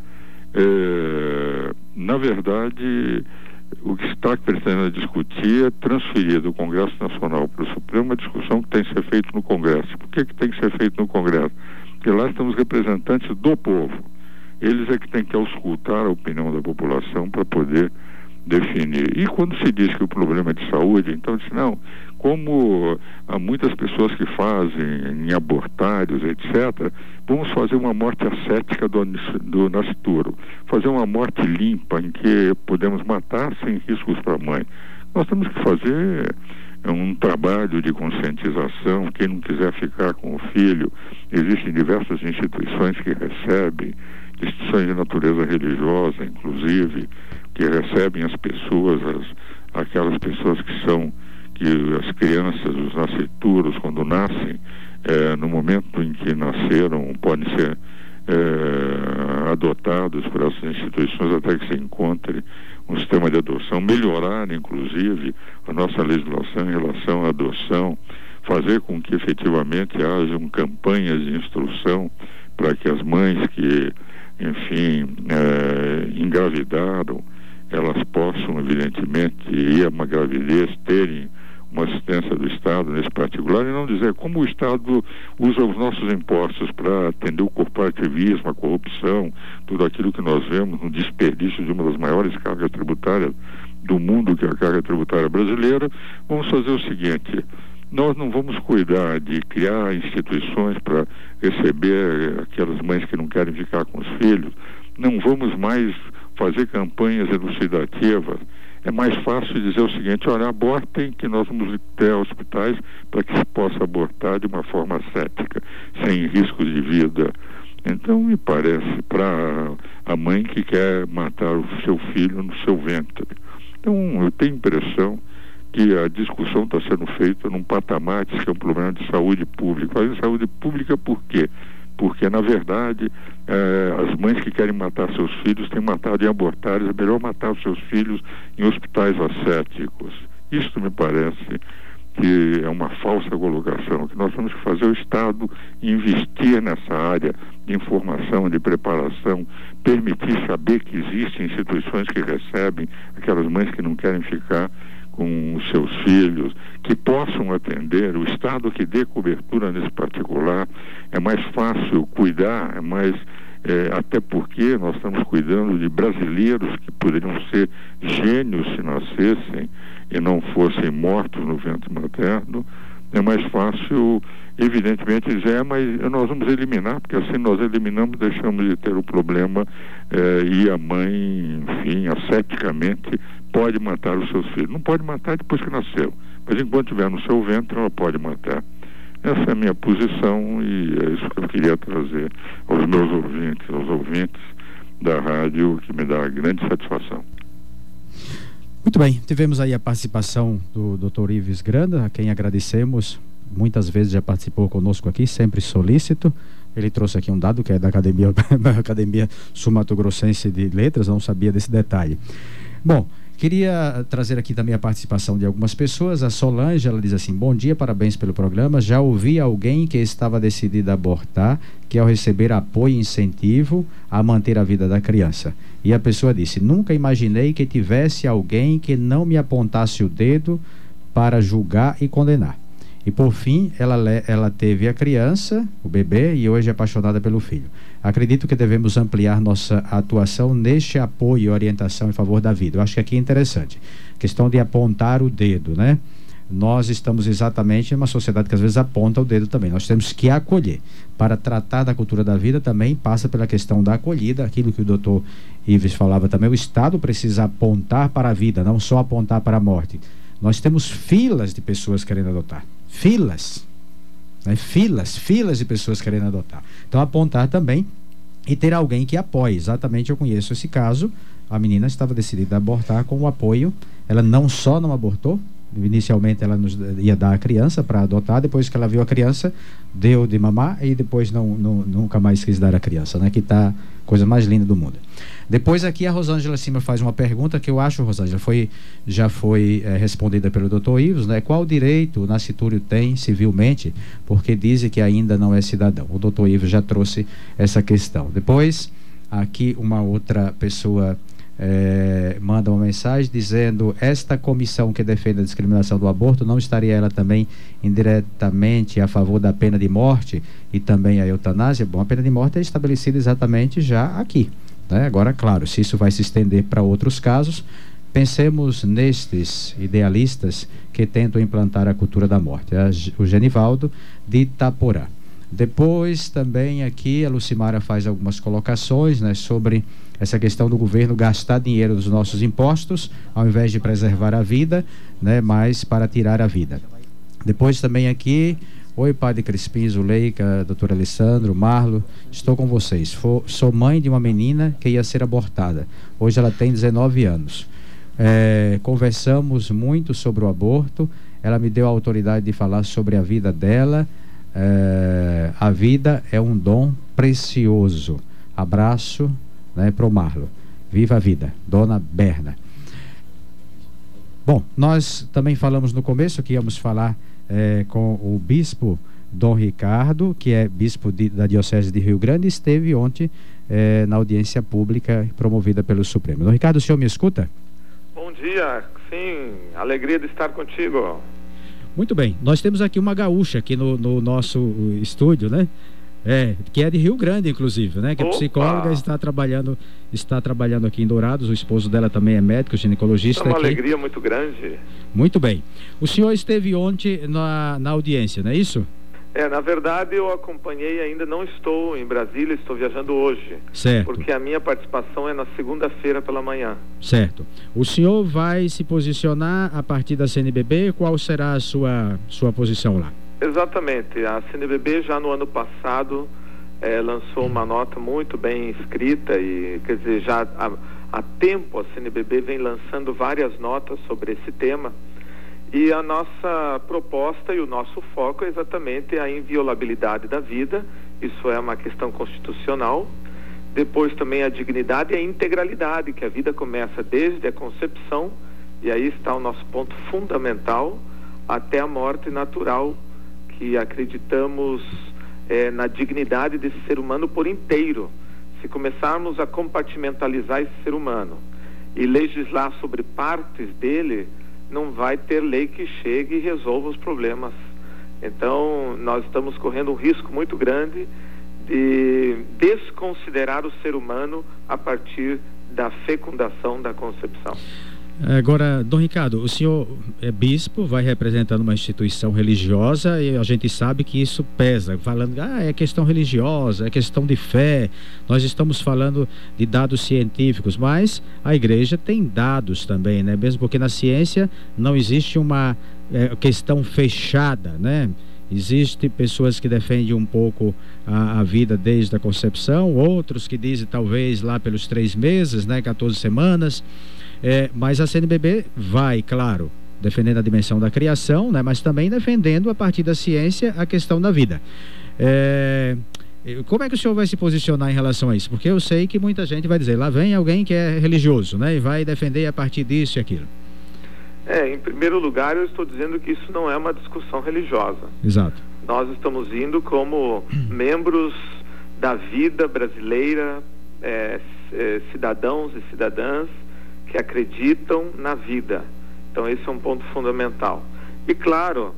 É, na verdade, o que está pretendendo discutir é transferir do Congresso Nacional para o Supremo uma discussão que tem que ser feita no Congresso. Por que que tem que ser feito no Congresso? Porque lá estamos representantes do povo. Eles é que têm que auscultar a opinião da população para poder definir. E quando se diz que o problema é de saúde, então diz, não, como há muitas pessoas que fazem em abortários, etcétera, vamos fazer uma morte ascética do, do nascituro, fazer uma morte limpa, em que podemos matar sem riscos para a mãe. Nós temos que fazer um trabalho de conscientização. Quem não quiser ficar com o filho, existem diversas instituições que recebem, instituições de natureza religiosa, inclusive, que recebem as pessoas, as, aquelas pessoas que são, que as crianças, os nascituros, quando nascem, é, no momento em que nasceram, podem ser é, adotados por essas instituições até que se encontre um sistema de adoção, melhorar, inclusive, a nossa legislação em relação à adoção, fazer com que efetivamente hajam campanhas de instrução para que as mães que, enfim, é, engravidaram, elas possam, evidentemente, ir a uma gravidez, terem uma assistência do Estado nesse particular, e não dizer como o Estado usa os nossos impostos para atender o corporativismo, a corrupção, tudo aquilo que nós vemos no desperdício de uma das maiores cargas tributárias do mundo, que é a carga tributária brasileira. Vamos fazer o seguinte: nós não vamos cuidar de criar instituições para receber aquelas mães que não querem ficar com os filhos, não vamos mais fazer campanhas elucidativas. É mais fácil dizer o seguinte: olha, abortem, que nós vamos ter hospitais para que se possa abortar de uma forma ascética, sem risco de vida. Então, me parece, para a mãe que quer matar o seu filho no seu ventre. Então, eu tenho a impressão que a discussão está sendo feita num patamar que é um problema de saúde pública. Mas de saúde pública por quê? Porque, na verdade, eh, as mães que querem matar seus filhos têm matado em abortários. É melhor matar os seus filhos em hospitais ascéticos. Isso me parece que é uma falsa colocação. O que nós temos que fazer é o Estado investir nessa área de informação, de preparação, permitir saber que existem instituições que recebem aquelas mães que não querem ficar com os seus filhos, que possam atender, o Estado que dê cobertura nesse particular. É mais fácil cuidar, é mais, é, até porque nós estamos cuidando de brasileiros que poderiam ser gênios se nascessem e não fossem mortos no ventre materno. É mais fácil, evidentemente, dizer, é, mas nós vamos eliminar, porque assim nós eliminamos, deixamos de ter o problema, é, e a mãe, enfim, asceticamente pode matar os seus filhos. Não pode matar depois que nasceu, mas enquanto estiver no seu ventre, ela pode matar. Essa é a minha posição e é isso que eu queria trazer aos meus ouvintes, aos ouvintes da rádio, que me dá grande satisfação. Muito bem, tivemos aí a participação do doutor Ives Granda, a quem agradecemos. Muitas vezes já participou conosco aqui, sempre solícito. Ele trouxe aqui um dado que é da Academia, Academia Sul-Mato Grossense de Letras, não sabia desse detalhe. Bom, Queria trazer aqui também a participação de algumas pessoas. A Solange, ela diz assim: bom dia, parabéns pelo programa. Já ouvi alguém que estava decidida a abortar, que ao receber apoio e incentivo a manter a vida da criança. E a pessoa disse: nunca imaginei que tivesse alguém que não me apontasse o dedo para julgar e condenar. E por fim, ela, ela teve a criança, o bebê, e hoje é apaixonada pelo filho. Acredito que devemos ampliar nossa atuação neste apoio e orientação em favor da vida. Eu acho que aqui é interessante. Questão de apontar o dedo, né? Nós estamos exatamente em uma sociedade que às vezes aponta o dedo também. Nós temos que acolher. Para tratar da cultura da vida também passa pela questão da acolhida, aquilo que o doutor Ives falava também. O Estado precisa apontar para a vida, não só apontar para a morte. Nós temos filas de pessoas querendo adotar. Filas. Né? Filas, filas de pessoas querendo adotar. Então apontar também e ter alguém que apoie. Exatamente, eu conheço esse caso. A menina estava decidida a abortar com o apoio. Ela não só não abortou, inicialmente ela nos ia dar a criança para adotar, depois que ela viu a criança, deu de mamar e depois não, não, nunca mais quis dar a criança, né? Que tá a coisa mais linda do mundo. Depois aqui a Rosângela Cima faz uma pergunta que eu acho, Rosângela, foi, já foi é, respondida pelo doutor Ives, né? Qual direito o nascitúrio tem civilmente, porque dizem que ainda não é cidadão. O doutor Ives já trouxe essa questão. Depois, aqui uma outra pessoa é, manda uma mensagem dizendo: esta comissão que defende a discriminação do aborto, não estaria ela também indiretamente a favor da pena de morte e também a eutanásia? Bom, a pena de morte é estabelecida exatamente já aqui. Né? Agora, claro, se isso vai se estender para outros casos, pensemos nestes idealistas que tentam implantar a cultura da morte. O Genivaldo de Itaporã. Depois também aqui a Lucimara faz algumas colocações, né, sobre essa questão do governo gastar dinheiro dos nossos impostos ao invés de preservar a vida, né, mas para tirar a vida. Depois também aqui: oi, Padre Crispim, Zuleika, doutor Alessandro, Marlo, estou com vocês. For, sou mãe de uma menina que ia ser abortada. Hoje ela tem dezenove anos. É, conversamos muito sobre o aborto. Ela me deu a autoridade de falar sobre a vida dela. É, a vida é um dom precioso. Abraço, né, pro Marlo. Viva a vida, Dona Berna. Bom, nós também falamos no começo que íamos falar É, com o bispo Dom Ricardo, que é bispo de, da Diocese de Rio Grande, esteve ontem é, na audiência pública promovida pelo Supremo. Dom Ricardo, o senhor me escuta? Bom dia, sim, alegria de estar contigo. Muito bem, nós temos aqui uma gaúcha aqui no, no nosso estúdio, né? É, que é de Rio Grande, inclusive, né? Que Opa. é psicóloga, está trabalhando, está trabalhando aqui em Dourados. O esposo dela também é médico, ginecologista. É uma aqui. alegria muito grande. Muito bem. O senhor esteve ontem na, na audiência, não é isso? É, na verdade eu acompanhei, ainda não estou em Brasília, estou viajando hoje. Certo. Porque a minha participação é na segunda-feira pela manhã. Certo. O senhor vai se posicionar a partir da C N B B? Qual será a sua, sua posição lá? Exatamente. A C N B B já no ano passado é, lançou uma nota muito bem escrita e, quer dizer, já há, há tempo a C N B B vem lançando várias notas sobre esse tema. E a nossa proposta e o nosso foco é exatamente a inviolabilidade da vida. Isso é uma questão constitucional. Depois também a dignidade e a integralidade, que a vida começa desde a concepção, e aí está o nosso ponto fundamental, até a morte natural, que acreditamos é, na dignidade desse ser humano por inteiro. Se começarmos a compartimentalizar esse ser humano e legislar sobre partes dele, não vai ter lei que chegue e resolva os problemas. Então, nós estamos correndo um risco muito grande de desconsiderar o ser humano a partir da fecundação, da concepção. Agora, Dom Ricardo, o senhor é bispo, vai representando uma instituição religiosa e a gente sabe que isso pesa, falando, ah, é questão religiosa, é questão de fé, nós estamos falando de dados científicos, mas a igreja tem dados também, né? Mesmo porque na ciência não existe uma é, questão fechada, né? Existem pessoas que defendem um pouco a, a vida desde a concepção, outros que dizem talvez lá pelos três meses, né, quatorze semanas. É, mas a C N B B vai, claro, defendendo a dimensão da criação, né, mas também defendendo a partir da ciência a questão da vida. É, Como é que o senhor vai se posicionar em relação a isso? Porque eu sei que muita gente vai dizer, lá vem alguém que é religioso, né? E vai defender a partir disso e aquilo. É, em primeiro lugar, eu estou dizendo que isso não é uma discussão religiosa. Exato. Nós estamos indo como membros da vida brasileira, é, é, cidadãos e cidadãs que acreditam na vida. Então esse é um ponto fundamental. E claro,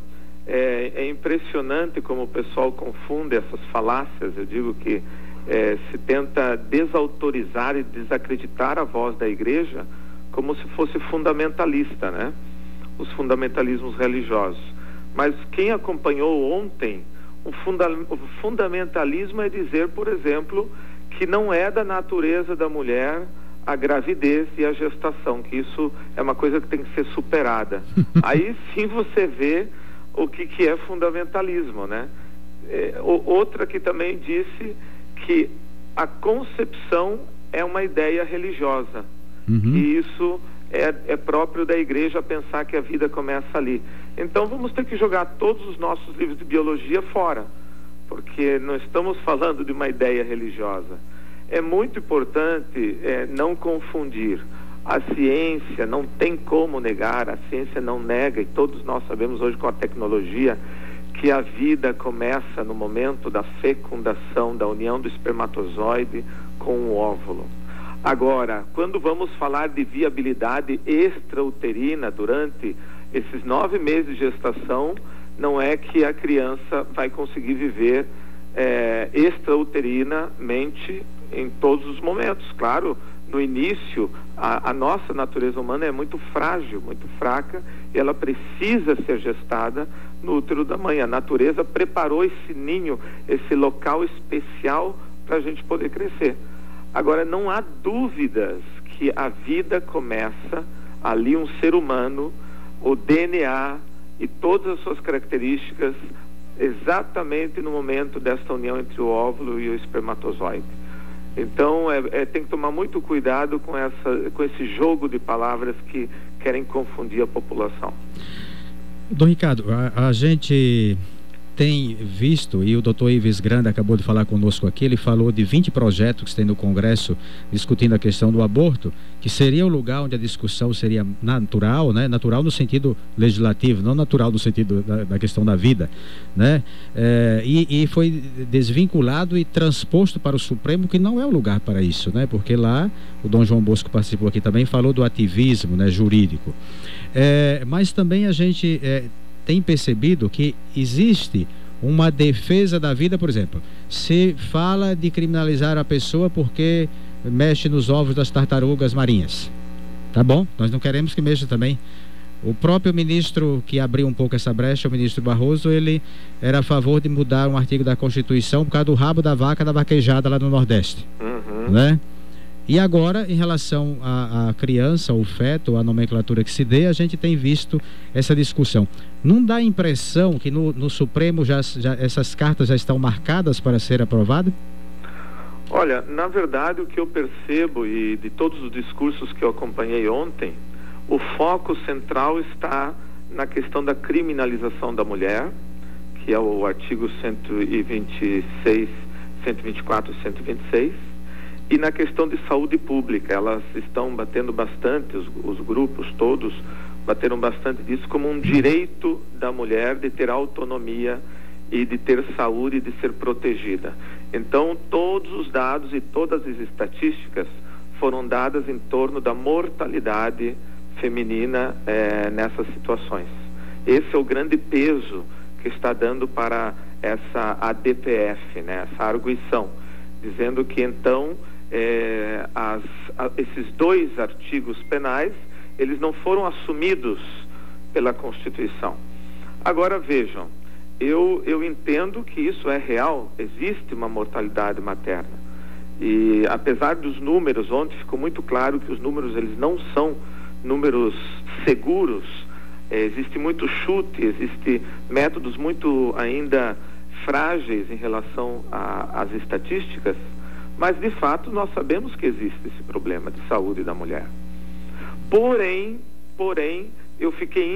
é, é impressionante como o pessoal confunde essas falácias. Eu digo que é, se tenta desautorizar e desacreditar a voz da igreja como se fosse fundamentalista, né? Os fundamentalismos religiosos. Mas quem acompanhou ontem, o, funda o fundamentalismo é dizer, por exemplo, que não é da natureza da mulher a gravidez e a gestação, que isso é uma coisa que tem que ser superada. Aí sim você vê o que, que é fundamentalismo, né? É, o, outra que também disse que a concepção é uma ideia religiosa. Uhum. E isso é, é próprio da igreja pensar que a vida começa ali. Então vamos ter que jogar todos os nossos livros de biologia fora, porque não estamos falando de uma ideia religiosa. É muito importante é, não confundir. A ciência não tem como negar, a ciência não nega, e todos nós sabemos hoje com a tecnologia que a vida começa no momento da fecundação, da união do espermatozoide com o óvulo. Agora, quando vamos falar de viabilidade extrauterina durante esses nove meses de gestação, não é que a criança vai conseguir viver é, extrauterinamente em todos os momentos. Claro, no início, a, a nossa natureza humana é muito frágil, muito fraca, e ela precisa ser gestada no útero da mãe. A natureza preparou esse ninho, esse local especial para a gente poder crescer. Agora, não há dúvidas que a vida começa ali, um ser humano, o D N A e todas as suas características, exatamente no momento desta união entre o óvulo e o espermatozoide. Então, é, é, tem que tomar muito cuidado com, essa, com esse jogo de palavras que querem confundir a população. Dom Ricardo, a, a gente tem visto, e o doutor Ives Grande acabou de falar conosco aqui, ele falou de vinte projetos que tem no Congresso discutindo a questão do aborto, que seria o lugar onde a discussão seria natural, né? Natural no sentido legislativo, não natural no sentido da, da questão da vida, né? É, e, e foi desvinculado e transposto para o Supremo, que não é o lugar para isso, né? Porque lá, o Dom João Bosco participou aqui também, falou do ativismo, né, jurídico. É, mas também a gente é, tem percebido que existe uma defesa da vida. Por exemplo, se fala de criminalizar a pessoa porque mexe nos ovos das tartarugas marinhas, tá bom? Nós não queremos que mexa também. O próprio ministro que abriu um pouco essa brecha, o ministro Barroso, ele era a favor de mudar um artigo da Constituição por causa do rabo da vaca da vaquejada lá no Nordeste, uhum. né? E agora, em relação à, à criança, o feto, a nomenclatura que se dê, a gente tem visto essa discussão. Não dá a impressão que no, no Supremo já, já, essas cartas já estão marcadas para ser aprovadas? Olha, na verdade, o que eu percebo, e de todos os discursos que eu acompanhei ontem, o foco central está na questão da criminalização da mulher, que é o artigo cento e vinte e seis, cento e vinte e quatro e cento e vinte e seis, e na questão de saúde pública. Elas estão batendo bastante, os, os grupos todos bateram bastante disso como um direito da mulher de ter autonomia e de ter saúde e de ser protegida. Então, todos os dados e todas as estatísticas foram dadas em torno da mortalidade feminina eh, nessas situações. Esse é o grande peso que está dando para essa A D P F, né, essa arguição, dizendo que então eh, as, a, esses dois artigos penais, eles não foram assumidos pela Constituição. Agora vejam, eu, eu entendo que isso é real, existe uma mortalidade materna. E apesar dos números, ontem ficou muito claro que os números eles não são números seguros, é, existe muito chute, existe métodos muito ainda frágeis em relação às estatísticas, mas de fato nós sabemos que existe esse problema de saúde da mulher. Porém, porém, eu fiquei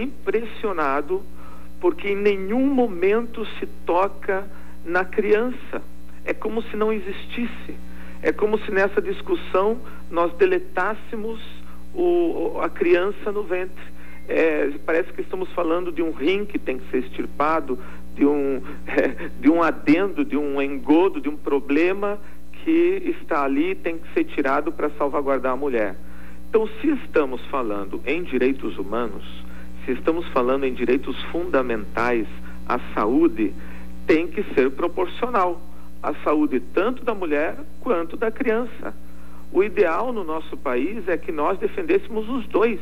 impressionado porque em nenhum momento se toca na criança. é como se não existisse. É como se nessa discussão nós deletássemos o, a criança no ventre. É, parece que estamos falando de um rim que tem que ser extirpado, de um, é, de um adendo, de um engodo, de um problema que está ali e tem que ser tirado para salvaguardar a mulher. Então, se estamos falando em direitos humanos, se estamos falando em direitos fundamentais, a saúde tem que ser proporcional. A saúde tanto da mulher quanto da criança. O ideal no nosso país é que nós defendêssemos os dois.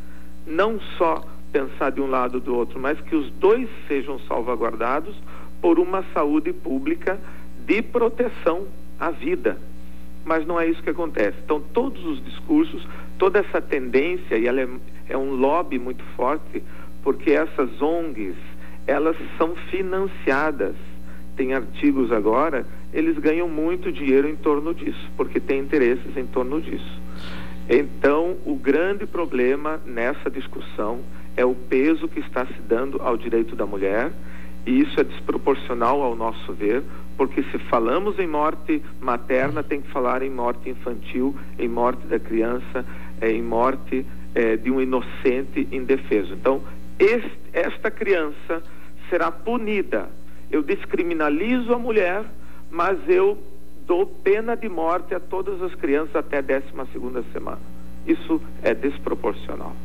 Não só pensar de um lado ou do outro, mas que os dois sejam salvaguardados por uma saúde pública de proteção à vida. Mas não é isso que acontece. Então, todos os discursos, toda essa tendência, e ela é, é um lobby muito forte, porque essas O N Gs, elas são financiadas. Tem artigos agora, eles ganham muito dinheiro em torno disso, porque tem interesses em torno disso. Então, o grande problema nessa discussão é o peso que está se dando ao direito da mulher, e isso é desproporcional ao nosso ver, porque se falamos em morte materna, tem que falar em morte infantil, em morte da criança, é, em morte é, de um inocente indefeso. Então, este, esta criança será punida. Eu descriminalizo a mulher, mas eu dou pena de morte a todas as crianças até a décima segunda semana. Isso é desproporcional.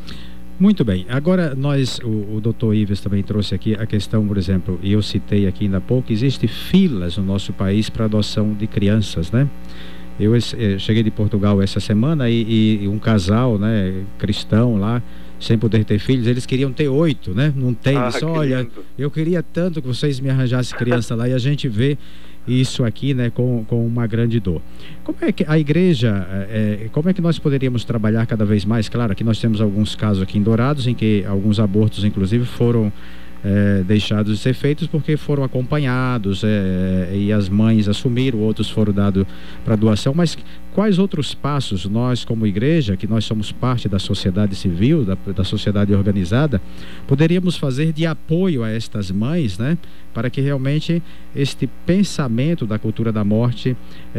Muito bem. Agora, nós, o, o doutor Ives também trouxe aqui a questão, por exemplo, e eu citei aqui ainda há pouco, existem filas no nosso país para adoção de crianças, né? Eu, eu cheguei de Portugal essa semana e, e um casal, né, cristão lá, sem poder ter filhos, eles queriam ter oito, né? Não tem, ah, disse, olha, lindo. Eu queria tanto que vocês me arranjassem criança lá, e a gente vê isso aqui, né, com, com uma grande dor. Como é que a igreja, é, como é que nós poderíamos trabalhar cada vez mais? Claro, aqui nós temos alguns casos aqui em Dourados, em que alguns abortos, inclusive, foram é, deixados de ser feitos porque foram acompanhados é, e as mães assumiram, outros foram dados para doação, mas quais outros passos nós, como igreja, que nós somos parte da sociedade civil, da, da sociedade organizada, poderíamos fazer de apoio a estas mães, né, para que realmente este pensamento da cultura da morte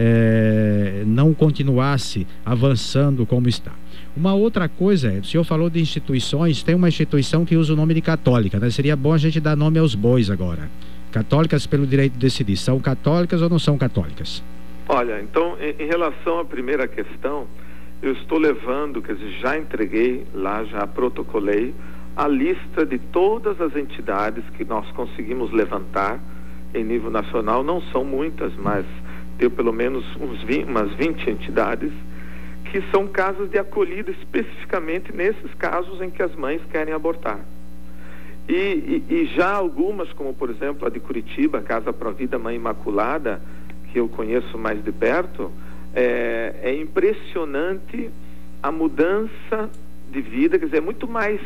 é, não continuasse avançando como está? Uma outra coisa é, o senhor falou de instituições, tem uma instituição que usa o nome de católica, né? Seria bom a gente dar nome aos bois agora. Católicas pelo direito de decidir, são católicas ou não são católicas? Olha, então, em, em relação à primeira questão, eu estou levando, quer dizer, já entreguei lá, já protocolei a lista de todas as entidades que nós conseguimos levantar em nível nacional. Não são muitas, mas tem pelo menos uns vinte, umas vinte entidades que são casas de acolhida especificamente nesses casos em que as mães querem abortar. E, e, e já algumas, como por exemplo a de Curitiba, a Casa Provida Mãe Imaculada, que eu conheço mais de perto, é, é impressionante a mudança de vida, quer dizer, é muito mais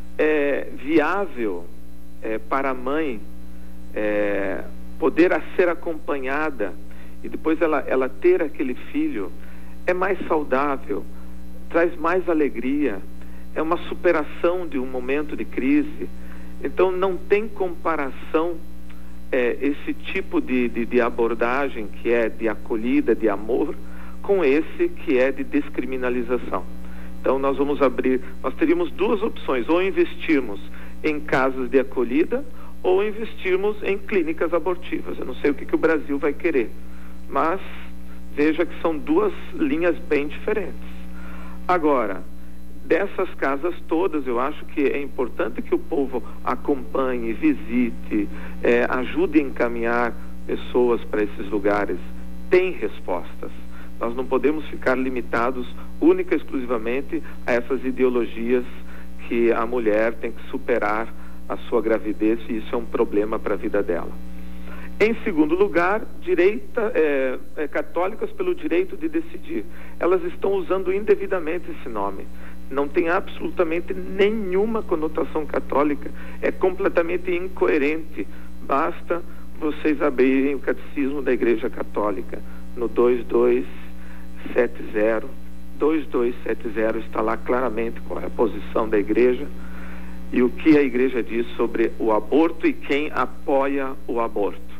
é, viável é, para a mãe é, poder a ser acompanhada e depois ela, ela ter aquele filho. É mais saudável, traz mais alegria, é uma superação de um momento de crise. Então não tem comparação é, esse tipo de, de, de abordagem que é de acolhida, de amor, com esse que é de descriminalização. Então nós vamos abrir, nós teríamos duas opções, ou investirmos em casas de acolhida ou investirmos em clínicas abortivas. Eu não sei o que, que o Brasil vai querer, mas veja que são duas linhas bem diferentes. Agora, dessas casas todas, eu acho que é importante que o povo acompanhe, visite, é, ajude a encaminhar pessoas para esses lugares. Tem respostas. Nós não podemos ficar limitados única e exclusivamente a essas ideologias que a mulher tem que superar a sua gravidez, e isso é um problema para a vida dela. Em segundo lugar, direita, é, é, católicas pelo direito de decidir. Elas estão usando indevidamente esse nome. Não tem absolutamente nenhuma conotação católica. É completamente incoerente. Basta vocês abrirem o Catecismo da Igreja Católica no dois dois sete zero. dois dois sete zero está lá claramente qual é a posição da Igreja e o que a Igreja diz sobre o aborto e quem apoia o aborto.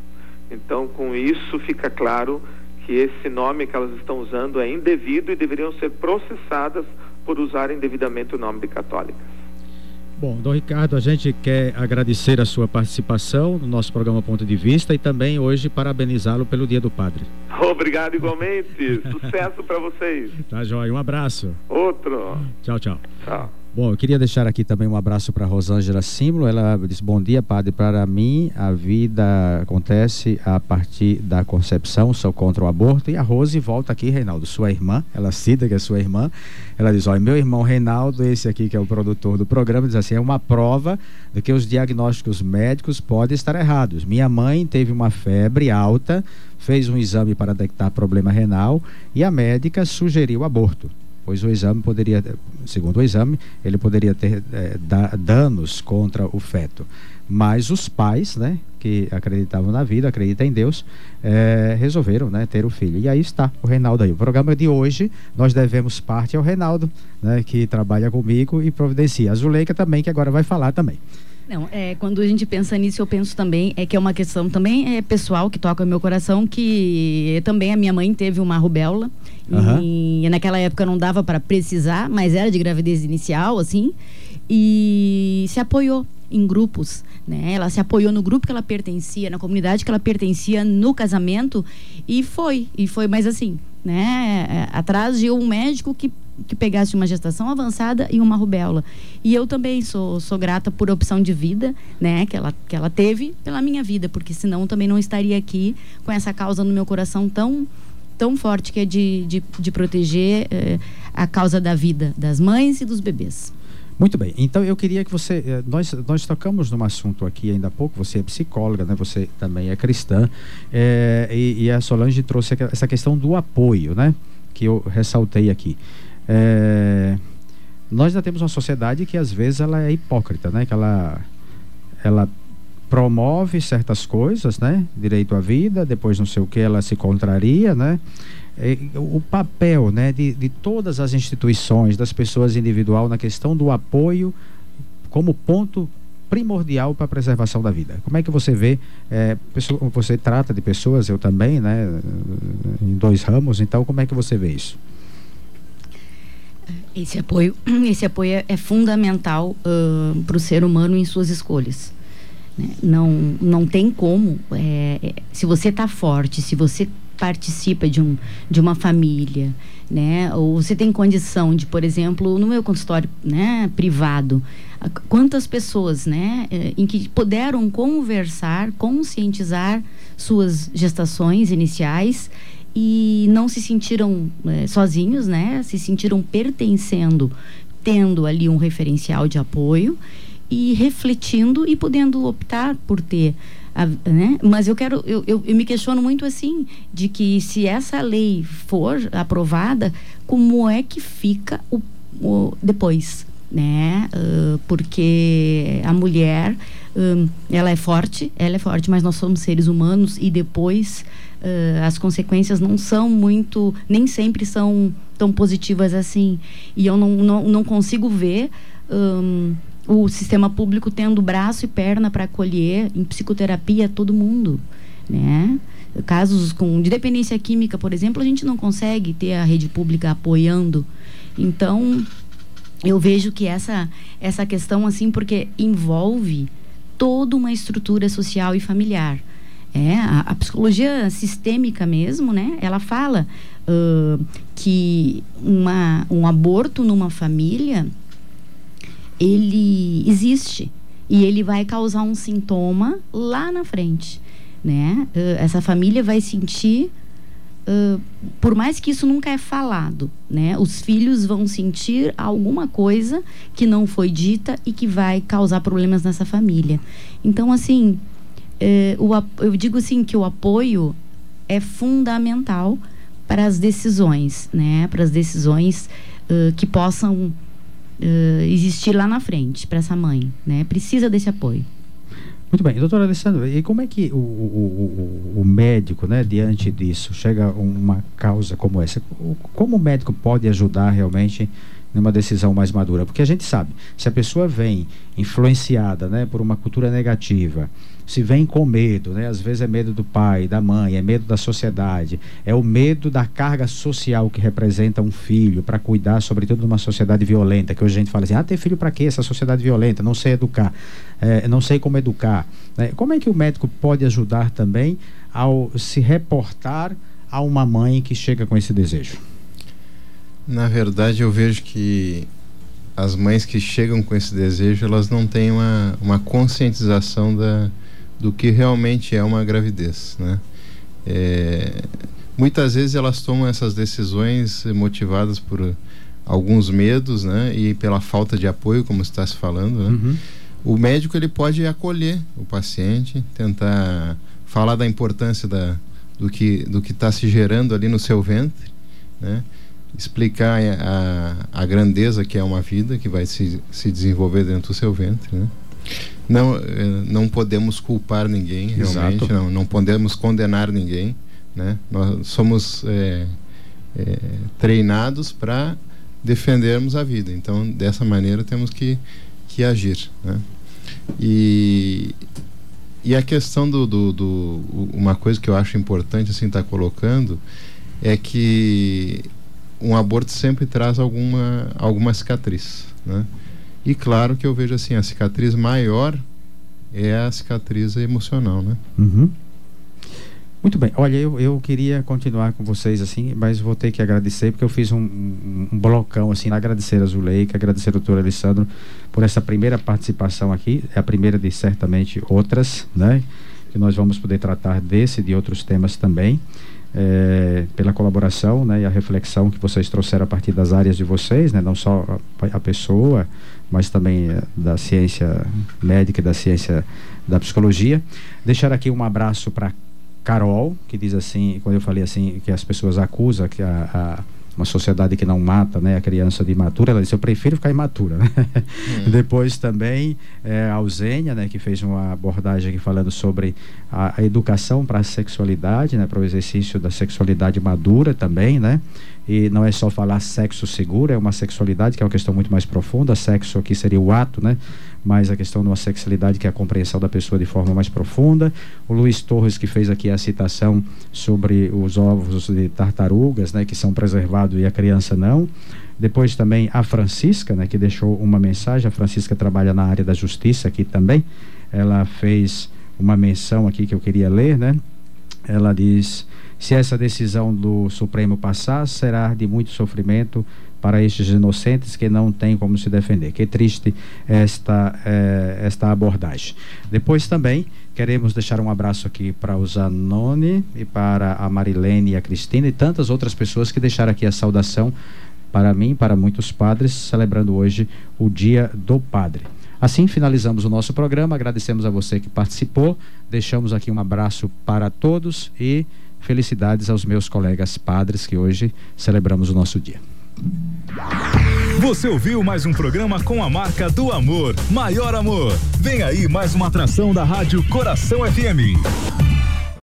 Então, com isso fica claro que esse nome que elas estão usando é indevido e deveriam ser processadas por usar indevidamente o nome de católicas. Bom, Dom Ricardo, a gente quer agradecer a sua participação no nosso programa Ponto de Vista e também hoje parabenizá-lo pelo Dia do Padre. Obrigado igualmente. Sucesso para vocês. Tá joia, um abraço. Outro. Tchau, tchau. Tchau. Bom, eu queria deixar aqui também um abraço para Rosângela Símbolo. Ela disse: bom dia, padre. Para mim, a vida acontece a partir da concepção, sou contra o aborto. E a Rose volta aqui, Reinaldo, sua irmã. Ela cita que é sua irmã. Ela diz: olha, meu irmão Reinaldo, esse aqui que é o produtor do programa, diz assim: é uma prova de que os diagnósticos médicos podem estar errados. Minha mãe teve uma febre alta, fez um exame para detectar problema renal e a médica sugeriu aborto, pois o exame poderia, segundo o exame, ele poderia ter é, da, danos contra o feto. Mas os pais, né, que acreditavam na vida, acreditam em Deus, é, resolveram, né, ter o filho. E aí está o Reinaldo aí. O programa de hoje, nós devemos parte ao Reinaldo, né, que trabalha comigo e providencia. A Zuleika também, que agora vai falar também. Não, é, quando a gente pensa nisso, eu penso também é que é uma questão também é pessoal que toca no meu coração, que também a minha mãe teve uma rubéola. Uhum. E, e naquela época não dava para precisar, mas era de gravidez inicial, assim, e se apoiou em grupos, né? Ela se apoiou no grupo que ela pertencia, na comunidade que ela pertencia, no casamento, e foi, e foi mais assim, né? Atrás de um médico que que pegasse uma gestação avançada e uma rubéola. E eu também sou, sou grata por opção de vida, né, que ela, que ela teve pela minha vida, porque senão também não estaria aqui com essa causa no meu coração tão, tão forte, que é de, de, de proteger eh, a causa da vida das mães e dos bebês. Muito bem, então eu queria que você, nós, nós tocamos num assunto aqui ainda há pouco, você é psicóloga, né? Você também é cristã, é, e, e a Solange trouxe essa questão do apoio, né, que eu ressaltei aqui. É, nós já temos uma sociedade que às vezes ela é hipócrita, né? Que ela, ela promove certas coisas, né? Direito à vida, depois não sei o que, ela se contraria, né? E, o papel, né, de, de todas as instituições, das pessoas individuais na questão do apoio como ponto primordial para a preservação da vida. Como é que você vê, é, pessoa, você trata de pessoas, eu também, né? Em dois ramos, então como é que você vê isso? Esse apoio, esse apoio é, é fundamental uh, para o ser humano em suas escolhas, né? Não, não tem como, é, é, se você está forte, se você participa de, um, de uma família, né? Ou você tem condição de, por exemplo, no meu consultório, né, privado, quantas pessoas, né, em que puderam conversar, conscientizar suas gestações iniciais e não se sentiram é, sozinhos, né? Se sentiram pertencendo, tendo ali um referencial de apoio e refletindo e podendo optar por ter, a, né? Mas eu quero, eu, eu, eu me questiono muito assim, de que se essa lei for aprovada, como é que fica o, o depois, né? Uh, porque a mulher, um, ela é forte, ela é forte, mas nós somos seres humanos e depois Uh, as consequências não são muito, nem sempre são tão positivas assim. E eu não, não, não consigo ver um, o sistema público tendo braço e perna para acolher em psicoterapia todo mundo, né? Casos com, de dependência química, por exemplo, a gente não consegue ter a rede pública apoiando. Então, eu vejo que essa, essa questão, assim, porque envolve toda uma estrutura social e familiar. É, a, a psicologia sistêmica mesmo, né? Ela fala uh, que uma, um aborto numa família, ele existe e ele vai causar um sintoma lá na frente, né? Uh, essa família vai sentir, uh, por mais que isso nunca é falado, né? Os filhos vão sentir alguma coisa que não foi dita e que vai causar problemas nessa família. Então, assim, É, o, eu digo assim que o apoio é fundamental para as decisões, né? Para as decisões uh, que possam uh, existir lá na frente para essa mãe, né? Precisa desse apoio. Muito bem, doutora Alessandra, e como é que o, o, o, o médico, né, diante disso, chega uma causa como essa, como o médico pode ajudar realmente numa decisão mais madura, porque a gente sabe, se a pessoa vem influenciada, né, por uma cultura negativa, se vem com medo, né, às vezes é medo do pai, da mãe, é medo da sociedade, é o medo da carga social que representa um filho para cuidar, sobretudo numa sociedade violenta, que hoje a gente fala assim, ah, ter filho para quê? Essa sociedade violenta, não sei educar, é, não sei como educar, né? Como é que o médico pode ajudar também ao se reportar a uma mãe que chega com esse desejo? Na verdade, eu vejo que as mães que chegam com esse desejo, elas não têm uma, uma conscientização da, do que realmente é uma gravidez, né? É, muitas vezes elas tomam essas decisões motivadas por alguns medos, né? E pela falta de apoio, como está se falando, né? Uhum. O médico, ele pode acolher o paciente, tentar falar da importância da, do que do que está se gerando ali no seu ventre, né? Explicar a, a grandeza que é uma vida que vai se, se desenvolver dentro do seu ventre, né? Não, não podemos culpar ninguém, realmente, não, não podemos condenar ninguém, né? Nós somos é, é, treinados para defendermos a vida, então dessa maneira temos que, que agir, né? E, e a questão do, do, do uma coisa que eu acho importante assim estar colocando é que um aborto sempre traz alguma, alguma cicatriz, né? E claro que eu vejo assim, a cicatriz maior é a cicatriz emocional, né? Uhum. Muito bem, olha, eu, eu queria continuar com vocês assim, mas vou ter que agradecer, porque eu fiz um, um, um blocão assim, agradecer a Zuleika, agradecer ao doutor Alessandro por essa primeira participação aqui, é a primeira de certamente outras, né? Que nós vamos poder tratar desse e de outros temas também. É, pela colaboração, né, e a reflexão que vocês trouxeram a partir das áreas de vocês, né, não só a, a pessoa, mas também é, da ciência médica e da ciência da psicologia. Deixar aqui um abraço para Carol, que diz assim, quando eu falei assim, que as pessoas acusam que a, a uma sociedade que não mata, né, a criança de imatura, ela disse, eu prefiro ficar imatura, né? Hum. Depois também é, a Eusênia, né, que fez uma abordagem aqui falando sobre a, a educação para a sexualidade, né, para o exercício da sexualidade madura também, né? E não é só falar sexo seguro, é uma sexualidade que é uma questão muito mais profunda. Sexo aqui seria o ato, né? Mas a questão de uma sexualidade que é a compreensão da pessoa de forma mais profunda. O Luiz Torres, que fez aqui a citação sobre os ovos de tartarugas, né, que são preservados e a criança não. Depois também a Francisca, né, que deixou uma mensagem. A Francisca trabalha na área da justiça aqui também. Ela fez uma menção aqui que eu queria ler, né? Ela diz: se essa decisão do Supremo passar, será de muito sofrimento para estes inocentes que não têm como se defender. Que triste esta, eh, esta abordagem. Depois também queremos deixar um abraço aqui para o Zanoni e para a Marilene e a Cristina e tantas outras pessoas que deixaram aqui a saudação para mim, para muitos padres, celebrando hoje o Dia do Padre. Assim finalizamos o nosso programa, agradecemos a você que participou, deixamos aqui um abraço para todos e felicidades aos meus colegas padres que hoje celebramos o nosso dia. Você ouviu mais um programa com a marca do amor, Maior Amor. Vem aí mais uma atração da Rádio Coração F M.